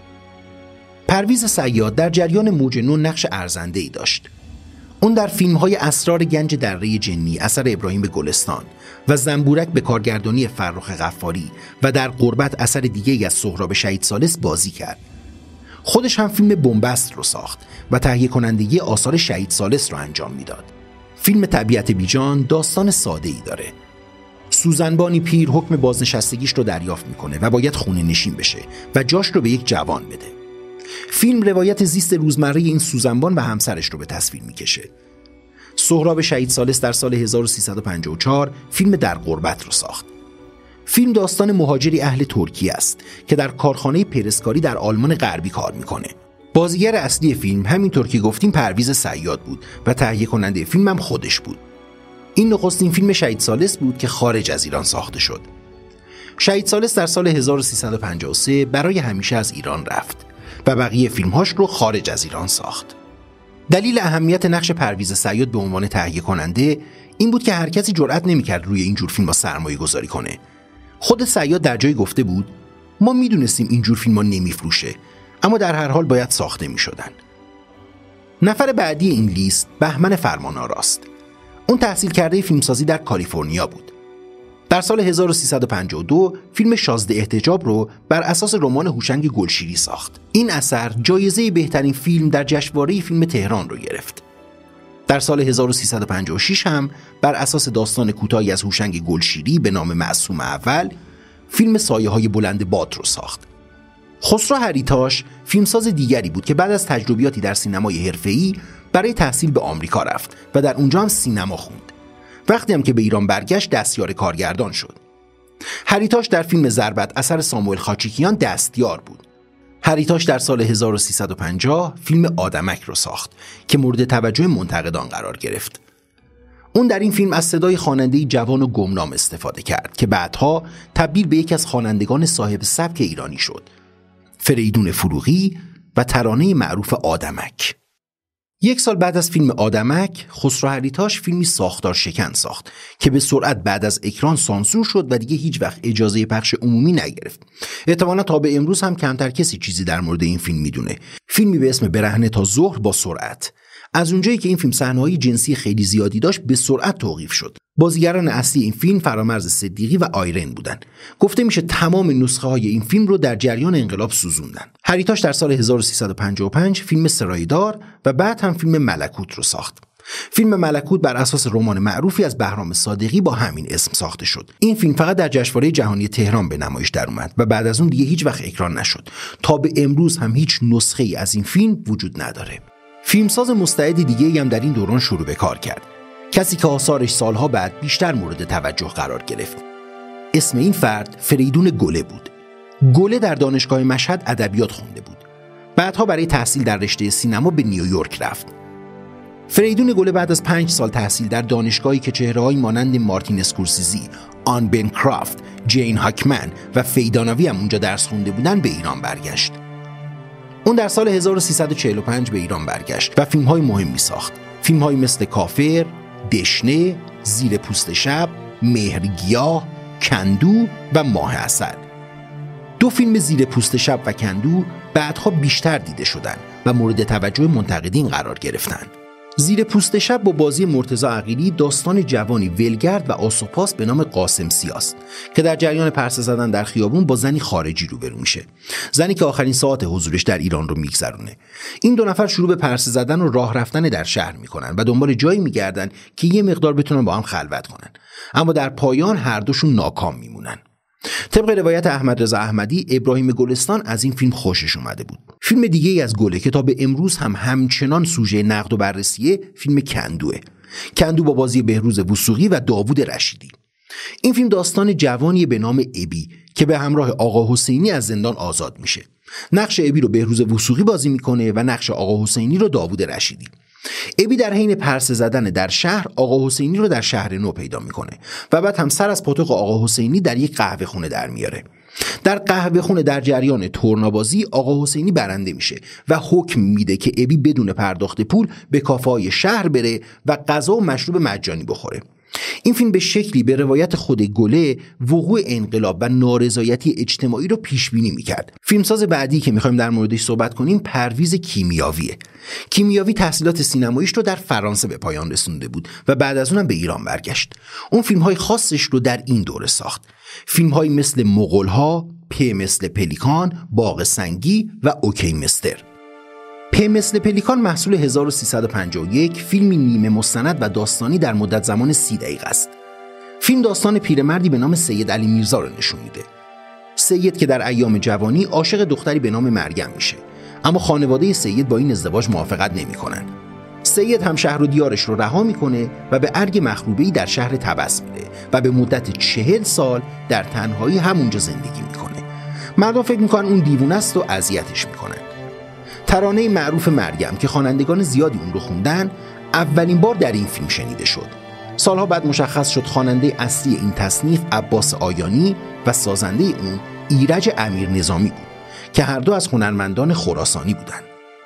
A: پرویز صیاد در جریان موج نو نقش ارزنده‌ای داشت. اون در فیلم‌های اسرار گنج دره جنی اثر ابراهیم گلستان و زنبورک به کارگردانی فرخ غفاری و در قربت اثر دیگه‌ای از سهراب شهید ثالث بازی کرد. خودش هم فیلم بنبست رو ساخت و تهیه کنندگی آثار شهید ثالث رو انجام میداد. فیلم طبیعت بیجان داستان ساده‌ای داره. سوزنبانی پیر حکم بازنشستگیش رو دریافت میکنه و باید خونه نشین بشه و جاش رو به یک جوان بده. فیلم روایت زیست روزمره این سوزنبان و همسرش رو به تصویر میکشه. سهراب شهید ثالث در سال 1354 فیلم در قربت رو ساخت. فیلم داستان مهاجری اهل ترکیه است که در کارخانه پرسکاری در آلمان غربی کار میکنه. بازیگر اصلی فیلم همینطور که گفتیم پرویز صیاد بود و تهیه کننده فیلم هم خودش بود. این نخستین فیلم شهید ثالث بود که خارج از ایران ساخته شد. شهید ثالث در سال 1353 برای همیشه از ایران رفت و بقیه فیلمهاش رو خارج از ایران ساخت. دلیل اهمیت نقش پرویز صیاد به عنوان تهیه کننده این بود که هر کسی جرئت نمی‌کرد روی این جور فیلم‌ها سرمایه گذاری کنه. خود صیاد در جایی گفته بود: ما میدونستیم این جور فیلم‌ها نمیفروشه، اما در هر حال باید ساخته می‌شدند. نفر بعدی این لیست بهمن فرمان‌آراست. اون تحصیل کرده فیلمسازی در کالیفرنیا بود. در سال 1352 فیلم شازده احتجاب رو بر اساس رمان هوشنگ گلشیری ساخت. این اثر جایزه بهترین فیلم در جشنواره فیلم تهران رو گرفت. در سال 1356 هم بر اساس داستان کوتاهی از هوشنگ گلشیری به نام معصوم اول فیلم سایه‌های بلند باد رو ساخت. خسرو هریتاش فیلمساز دیگری بود که بعد از تجربیاتی در سینمای حرفه‌ای برای تحصیل به آمریکا رفت و در اونجا هم سینما خوند. وقتی هم که به ایران برگشت دستیار کارگردان شد. هریتاش در فیلم ضربت اثر ساموئل خاچیکیان دستیار بود. هریتاش در سال 1350 فیلم آدمک رو ساخت که مورد توجه منتقدان قرار گرفت. اون در این فیلم از صدای خواننده‌ای جوان و گمنام استفاده کرد که بعدها تبدیل به یکی از خوانندگان صاحب سبک ایرانی شد، فریدون فروغی و ترانه معروف آدمک. یک سال بعد از فیلم آدمک، خسرو هریتاش فیلمی ساختار شکن ساخت که به سرعت بعد از اکران سانسور شد و دیگه هیچ وقت اجازه پخش عمومی نگرفت. احتمالاً تا به امروز هم کمتر کسی چیزی در مورد این فیلم میدونه. فیلمی به اسم برهنه تا ظهر با سرعت. از اونجایی که این فیلم صحنه‌های جنسی خیلی زیادی داشت به سرعت توقیف شد. بازیگران اصلی این فیلم فرامرز صدیقی و آیرن بودن. گفته میشه تمام نسخه‌های این فیلم رو در جریان انقلاب سوزوندن. هریتاش در سال 1355 فیلم سرایدار و بعد هم فیلم ملکوت رو ساخت. فیلم ملکوت بر اساس رمان معروفی از بهرام صادقی با همین اسم ساخته شد. این فیلم فقط در جشنواره جهانی تهران به نمایش در اومد و بعد از اون دیگه هیچ وقت اکران نشد. تا به امروز هم هیچ نسخه‌ای از این فیلم وجود نداره. فیلمساز مستعد دیگه‌ای هم در این دوران شروع به کار کرد. کسی که آثارش سالها بعد بیشتر مورد توجه قرار گرفت. اسم این فرد فریدون گله بود. گله در دانشگاه مشهد ادبیات خونده بود. بعدها برای تحصیل در رشته سینما به نیویورک رفت. فریدون گله بعد از 5 سال تحصیل در دانشگاهی که چهره‌هایی مانند مارتین اسکورسیزی، آن بنکرافت، جین هاکمن و فیدانوی هم اونجا درس خونده بودن به ایران برگشت. اون در سال 1345 به ایران برگشت و فیلم‌های مهمی ساخت. فیلم‌هایی مثل کافر، دشنه، زیر پوست شب، مهرگیاه، کندو و ماه عسل. 2 فیلم زیر پوست شب و کندو بعدها بیشتر دیده شدند و مورد توجه منتقدین قرار گرفتند. زیر پوست شب با بازی مرتضی عقیلی داستان جوانی ولگرد و آسوپاس به نام قاسم سیاست که در جریان پرسه زدن در خیابون با زنی خارجی روبرو میشه. زنی که آخرین ساعت حضورش در ایران رو میگذرونه. این 2 نفر شروع به پرسه زدن و راه رفتن در شهر میکنن و دنبال جایی میگردن که یه مقدار بتونن با هم خلوت کنن. اما در پایان هر دوشون ناکام میمونن. طبق روایت احمد رضا احمدی، ابراهیم گلستان از این فیلم خوشش اومده بود. فیلم دیگه ای از گله که تا به امروز هم همچنان سوژه نقد و بررسیه فیلم کندوه. کندو با بازی بهروز وثوقی و داوود رشیدی. این فیلم داستان جوانی به نام ابی که به همراه آقا حسینی از زندان آزاد میشه. نقش ابی رو بهروز وثوقی بازی میکنه و نقش آقا حسینی رو داوود رشیدی. ابی در حین پرسه زدن در شهر آقا حسینی رو در شهر نو پیدا میکنه و بعد هم سر از پاتوق آقا حسینی در یک قهوه خونه در میاره. در قهوه خونه در جریان تورنابازی آقا حسینی برنده میشه و حکم میده که ابی بدون پرداخت پول به کافه‌های شهر بره و غذا و مشروب مجانی بخوره. این فیلم به شکلی به روایت خود گله وقوع انقلاب و نارضایتی اجتماعی رو پیش بینی میکرد. فیلمساز بعدی که میخوایم در موردش صحبت کنیم پرویز کیمیاویه. کیمیاوی تحصیلات سینماییش رو در فرانسه به پایان رسونده بود و بعد از اونم به ایران برگشت. اون فیلم‌های خاصش رو در این دوره ساخت. فیلم‌هایی مثل مغول‌ها، پ مثل پلیکان، باغ سنگی و اوکی مستر. پ مثل پلیکان محصول 1351 فیلمی نیمه مستند و داستانی در مدت زمان 30 دقیقه است. فیلم داستان پیرمردی به نام سید علی میرزا رو نشون میده. سید که در ایام جوانی عاشق دختری به نام مریم میشه، اما خانواده سید با این ازدواج موافقت نمیکنن. سید هم شهر و دیارش رو رها میکنه و به ارگ مخروبه‌ای در شهر طبس میره و به مدت 40 سال در تنهایی همونجا زندگی میکنه. مردم فکر میکنن اون دیوونه است و اذیتش میکنن. ترانه معروف مریم که خوانندگان زیادی اون رو خوندن اولین بار در این فیلم شنیده شد. سالها بعد مشخص شد خواننده اصلی این تصنیف عباس آیانی و سازنده اون ایرج امیر نظامی بود که هر دو از هنرمندان خراسانی بودند.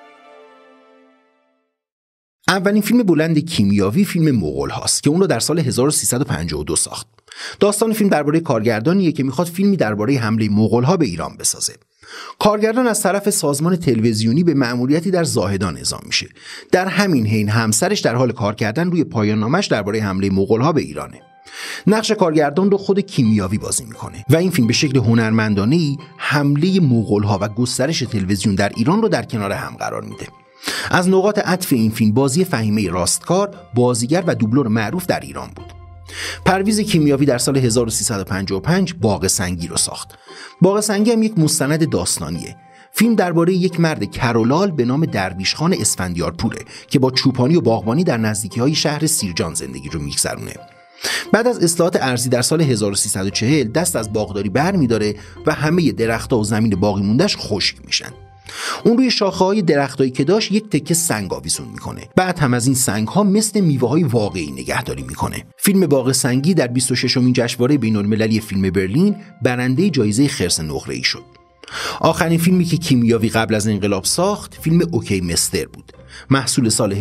A: اولین فیلم بلند کیمیاوی فیلم مغول هاست که اون رو در سال 1352 ساخت. داستان فیلم درباره کارگردانیه که میخواد فیلمی درباره حمله مغول ها به ایران بسازه. کارگردان از طرف سازمان تلویزیونی به مأموریتی در زاهدان اعزام میشه. در همین حین همسرش در حال کار کردن روی پایان نامش درباره حمله مغول‌ها به ایرانه. نقش کارگردان رو خود کیمیاوی بازی میکنه و این فیلم به شکل هنرمندانه‌ای حمله مغول‌ها و گسترش تلویزیون در ایران رو در کنار هم قرار میده. از نقاط عطف این فیلم بازی فهیمه راستکار، بازیگر و دوبلور معروف در ایران بود. پرویز کیمیاوی در سال 1355 باغ سنگی رو ساخت. باغ سنگی هم یک مستند داستانیه. فیلم درباره یک مرد کرولال به نام درویش خان اسفندیارپوره که با چوپانی و باغبانی در نزدیکی‌های شهر سیرجان زندگی رو می‌گذرونه. بعد از اصلاحات ارضی در سال 1340 دست از باغداری برمی‌داره و همه درخت‌ها و زمین باقی مونده‌اش خشک میشن. اون روی شاخه‌های درختایی که داشت یک تکه سنگ آویزون میکنه. بعد هم از این سنگ‌ها مثل میوه‌های واقعی نگهداری میکنه. فیلم باغ سنگی در 26مین جشنواره بین‌المللی فیلم برلین برنده جایزه خرس نقره‌ای شد. آخرین فیلمی که کیمیاوی قبل از انقلاب ساخت فیلم اوکی مستر بود، محصول سال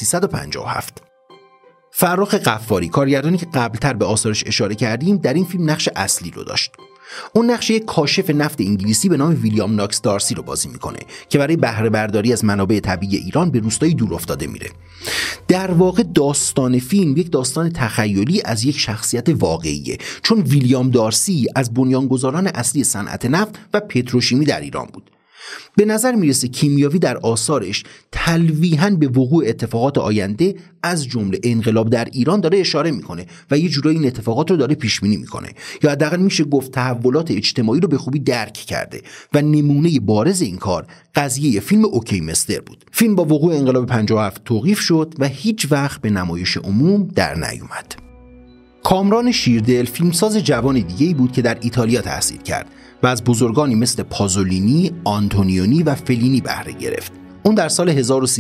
A: 1357. فرخ قفاری، کارگردانی که قبلتر به آثارش اشاره کردیم، در این فیلم نقش اصلی رو داشت. اون نقش یک کاشف نفت انگلیسی به نام ویلیام ناکس دارسی رو بازی میکنه که برای بهره برداری از منابع طبیعی ایران به روستای دور افتاده میره. در واقع داستان فیلم یک داستان تخیلی از یک شخصیت واقعیه، چون ویلیام دارسی از بنیانگذاران اصلی صنعت نفت و پتروشیمی در ایران بود. به نظر میرسه کیمیاوی در آثارش تلویحاً به وقوع اتفاقات آینده از جمله انقلاب در ایران داره اشاره میکنه و یه جورایی این اتفاقات رو داره پیش بینی میکنه، یا حداقل میشه گفت تحولات اجتماعی رو به خوبی درک کرده و نمونه بارز این کار قضیه فیلم اوکی مستر بود. فیلم با وقوع انقلاب 57 توقیف شد و هیچ وقت به نمایش عموم در نیومد. کامران شیردل فیلمساز جوان دیگه‌ای بود که در ایتالیا تحصیل کرد و از بزرگانی مثل پازولینی، آنتونیونی و فلینی بهره گرفت. اون در سال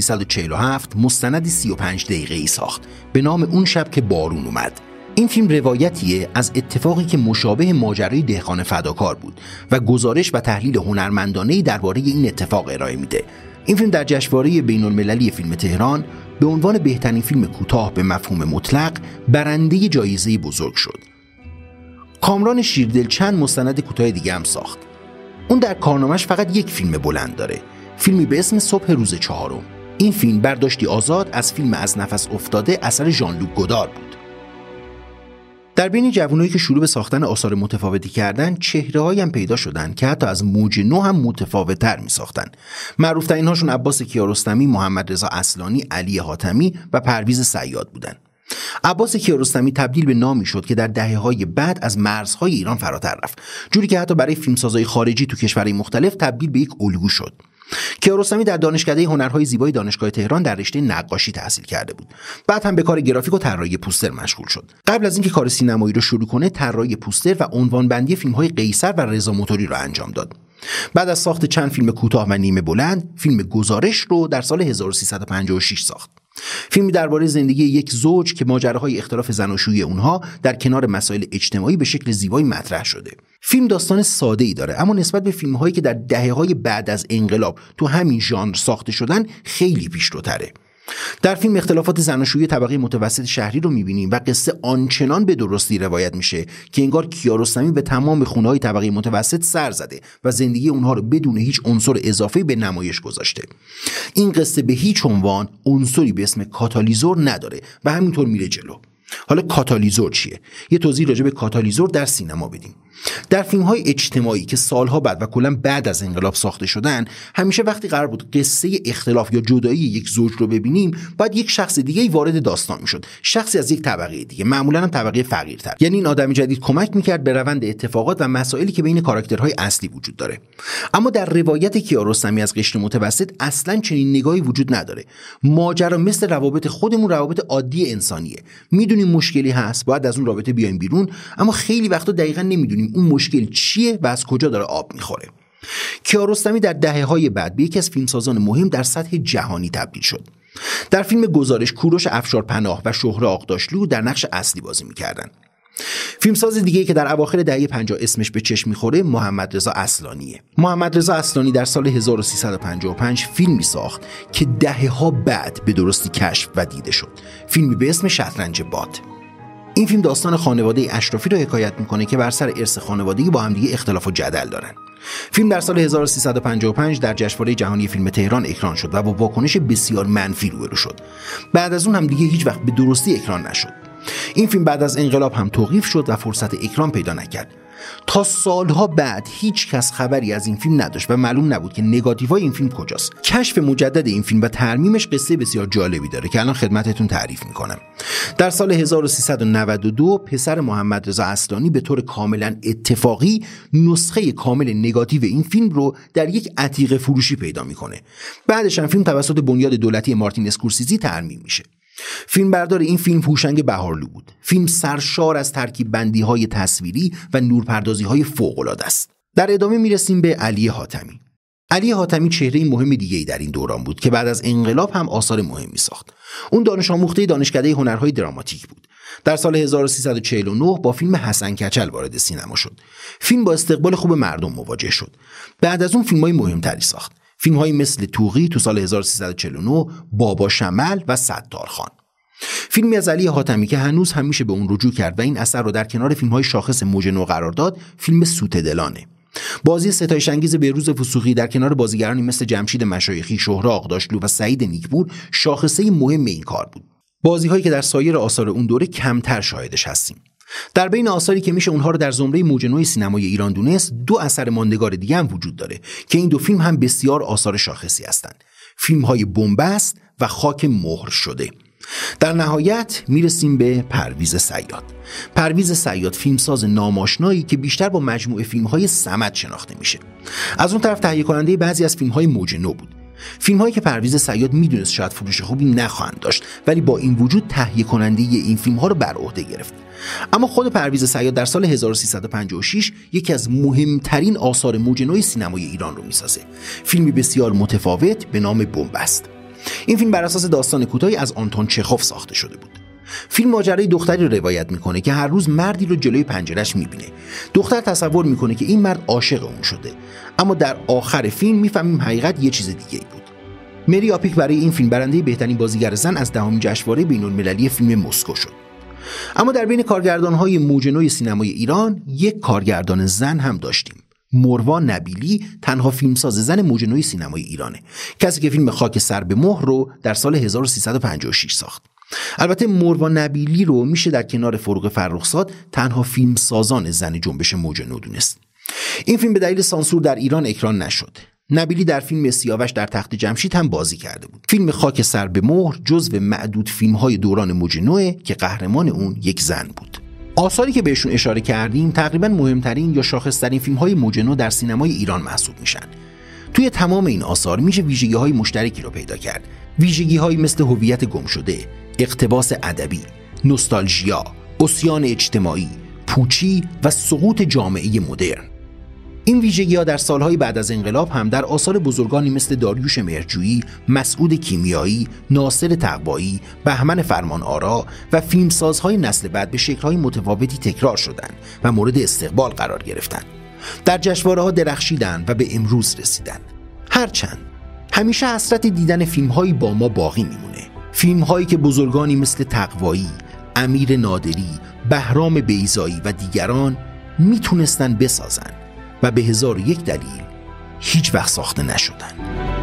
A: 1347 مستندی 35 دقیقه‌ای ساخت به نام اون شب که بارون اومد. این فیلم روایتیه از اتفاقی که مشابه ماجرای دهقان فداکار بود و گزارش و تحلیل هنرمندانه‌ای درباره این اتفاق ارائه میده. این فیلم در جشنواره بین‌المللی فیلم تهران به عنوان بهترین فیلم کوتاه به مفهوم مطلق برنده جایزه بزرگ شد. کامران شیردل چند مستند کوتاه دیگه هم ساخت. اون در کارنامه‌اش فقط یک فیلم بلند داره، فیلمی به اسم صبح روز چهارم. این فیلم برداشتی آزاد از فیلم از نفس افتاده اثر ژان لوک گودار بود. در بین جوانایی که شروع به ساختن آثار متفاوتی کردن، چهره‌هایی هم پیدا شدن که حتی از موج نو هم متفاوت‌تر می‌ساختن. معروف‌ترین هاشون عباس کیارستمی، محمد رضا اصلانی، علی حاتمی و پرویز صیاد بودن. عباس کیارستمی تبدیل به نامی شد که در دهه‌های بعد از مرزهای ایران فراتر رفت، جوری که حتی برای فیلمسازهای خارجی تو کشورهای مختلف تبدیل به یک الگو شد. کیارستمی در دانشکده هنرهای زیبای دانشگاه تهران در رشته نقاشی تحصیل کرده بود. بعد هم به کار گرافیک و طراحی پوستر مشغول شد. قبل از اینکه کار سینمایی رو شروع کنه، طراحی پوستر و عنوانبندی فیلم‌های قیصر و رضا موتوری رو انجام داد. بعد از ساخت چند فیلم کوتاه و نیمه بلند، فیلم گزارش رو در سال 1356 ساخت. فیلمی درباره زندگی یک زوج که ماجراهای اختلاف زناشویی اونها در کنار مسائل اجتماعی به شکل زیبایی مطرح شده. فیلم داستان ساده‌ای داره، اما نسبت به فیلم‌هایی که در دهه‌های بعد از انقلاب تو همین ژانر ساخته شدن خیلی پیشروتره. در فیلم اختلافات زناشویی طبقه متوسط شهری رو می‌بینیم و قصه آنچنان به درستی روایت میشه که انگار کیارستمی به تمام خونه‌های طبقه متوسط سر زده و زندگی اونها رو بدون هیچ عنصر اضافه‌ای به نمایش گذاشته. این قصه به هیچ عنوان عنصری به اسم کاتالیزور نداره و همینطور میره جلو. حالا کاتالیزور چیه؟ یه توضیح راجع به کاتالیزور در سینما بدیم. در فیلم‌های اجتماعی که سالها بعد و کلاً بعد از انقلاب ساخته شدن، همیشه وقتی قرار بود قصه اختلاف یا جدایی یک زوج رو ببینیم، باید یک شخص دیگه‌ای وارد داستان می‌شد، شخصی از یک طبقه دیگه، معمولاً هم طبقه فقیرتر. یعنی این آدم جدید کمک می‌کرد به روند اتفاقات و مسائلی که بین کاراکترهای اصلی وجود داره. اما در روایت کیارستمی از قشر متوسط اصلاً چنین نگاهی وجود نداره. ماجرا مثل روابط خودمون، روابط عادی انسانیه. میدونیم مشکلی هست، باید از اون رابطه بیایم بیرون، اما خیلی وقتا دقیقاً نمیدونیم اون مشکل چیه و از کجا داره آب میخوره. کیارستمی در دهه‌های بعد به یکی از فیلمسازان مهم در سطح جهانی تبدیل شد. در فیلم گزارش کوروش افشارپناه و شهره آقداشلو در نقش اصلی بازی میکردن. فیلمساز دیگه‌ای که در اواخر دهه 50 اسمش به چشم میخوره محمد رضا اصلانیه. محمد رضا اصلانی در سال 1355 فیلمی ساخت که دهه‌ها بعد به درستی کشف و دیده شد. فیلمی به اسم شطرنج باد. این فیلم داستان خانواده اشرافی رو حکایت میکنه که بر سر ارث خانوادگی با همدیگه اختلاف و جدل دارن. فیلم در سال 1355 در جشنواره جهانی فیلم تهران اکران شد و با واکنش بسیار منفی روبرو شد. بعد از اون هم دیگه هیچ وقت به درستی اکران نشد. این فیلم بعد از انقلاب هم توقیف شد و فرصت اکران پیدا نکرد. تا سالها بعد هیچ کس خبری از این فیلم نداشت و معلوم نبود که نگاتیوهای این فیلم کجاست. کشف مجدد این فیلم و ترمیمش قصه بسیار جالبی داره که الان خدمتتون تعریف میکنم. در سال 1392 پسر محمد رضا اصلانی به طور کاملا اتفاقی نسخه کامل نگاتیو این فیلم رو در یک عتیقه فروشی پیدا میکنه. بعدش هم فیلم توسط بنیاد دولتی مارتین اسکورسیزی ترمیم میشه. فیلمبردار این فیلم هوشنگ بهارلو بود. فیلم سرشار از ترکیب بندی های تصویری و نورپردازی های فوق العاده است. در ادامه میرسیم به علی حاتمی. علی حاتمی چهره مهم دیگه‌ای در این دوران بود که بعد از انقلاب هم آثار مهمی ساخت. اون دانش آموخته دانشکده هنرهای دراماتیک بود. در سال 1349 با فیلم حسن کچل وارد سینما شد. فیلم با استقبال خوب مردم مواجه شد. بعد از اون فیلم‌های مهمتری ساخت. فیلم‌هایی مثل توقی تو سال 1349، بابا شمل و ستارخان. فیلمی از علی حاتمی که هنوز هم میشه به اون رجوع کرد و این اثر رو در کنار فیلم‌های شاخص موج نو قرار داد، فیلم سوت دلانه. بازی ستایش انگیز بهروز وثوقی در کنار بازیگرانی مثل جمشید مشایخی، شهره آقداشلو و سعید نیکپور شاخصه مهم این کار بود. بازی‌هایی که در سایر آثار اون دوره کمتر شاهدش هستیم. در بین آثاری که میشه اونها رو در زمره موج نو سینمای ایران دونست، دو اثر ماندگار دیگه هم وجود داره که این دو فیلم هم بسیار آثار شاخصی هستند. فیلم‌های بن‌بست و خاک مهر شده. در نهایت میرسیم به پرویز صیاد. پرویز صیاد فیلمساز ناماشنایی که بیشتر با مجموعه فیلم‌های صمد شناخته میشه. از اون طرف تهیه کننده بعضی از فیلم‌های موج نو بود. فیلم‌هایی که پرویز صیاد میدونست شاید فروش خوبی نخواهند داشت، ولی با این وجود تهیه کننده این فیلم‌ها رو بر عهده گرفت. اما خود پرویز صیاد در سال 1356 یکی از مهمترین آثار موج نو سینمای ایران رو میسازه. فیلمی بسیار متفاوت به نام بن‌بست. این فیلم بر اساس داستان کوتاهی از آنتون چخوف ساخته شده بود. فیلم ماجرای دختری رو روایت میکنه که هر روز مردی رو جلوی پنجره‌اش میبینه. دختر تصور میکنه که این مرد عاشق اون شده، اما در آخر فیلم میفهمیم حقیقت یه چیز دیگه ای بود. مری آپیک برای این فیلم برنده بهترین بازیگر زن از 10مین جشنواره بین‌المللی فیلم مسکو شد. اما در بین کارگردان‌های موج نو سینمای ایران یک کارگردان زن هم داشتیم. مروه نبیلی تنها فیلمساز زن موج نو سینمای ایرانه، کسی که فیلم خاک سر به مهر رو در سال 1356 ساخت. البته مروه نبیلی رو میشه در کنار فروغ فرخزاد تنها فیلمسازان زن جنبش موج نو دونست. این فیلم به دلیل سانسور در ایران اکران نشد. نبیلی در فیلم سیاوش در تخت جمشید هم بازی کرده بود. فیلم خاک سر به مهر جزو معدود فیلم‌های دوران موج نو که قهرمان اون یک زن بود. آثاری که بهشون اشاره کردیم تقریبا مهمترین یا شاخص‌ترین فیلم‌های موج نو در سینمای ایران محسوب میشن. توی تمام این آثار میشه ویژگی‌های مشترکی رو پیدا کرد. ویژگی‌هایی مثل هویت گمشده، اقتباس ادبی، نوستالژیا، عصیان اجتماعی، پوچی و سقوط جامعه مدرن. این ویژگی‌ها در سالهای بعد از انقلاب هم در آثار بزرگانی مثل داریوش مهرجویی، مسعود کیمیایی، ناصر تقوایی، بهمن فرمانآرا و فیلمسازهای نسل بعد به شکل‌های متفاوتی تکرار شدند و مورد استقبال قرار گرفتند. در جشنواره‌ها درخشیدند و به امروز رسیدند. هرچند همیشه حسرت دیدن فیلم‌هایی با ما باقی میمونه. فیلم‌هایی که بزرگانی مثل تقوایی، امیر نادری، بهرام بیضایی و دیگران میتونستن بسازن و به 1001 دلیل هیچ وقت ساخته نشدن.